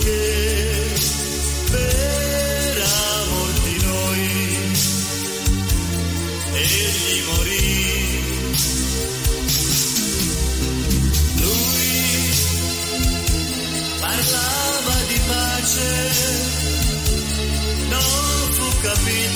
che per amor di noi egli morì. Lui parlava di pace, non fu capito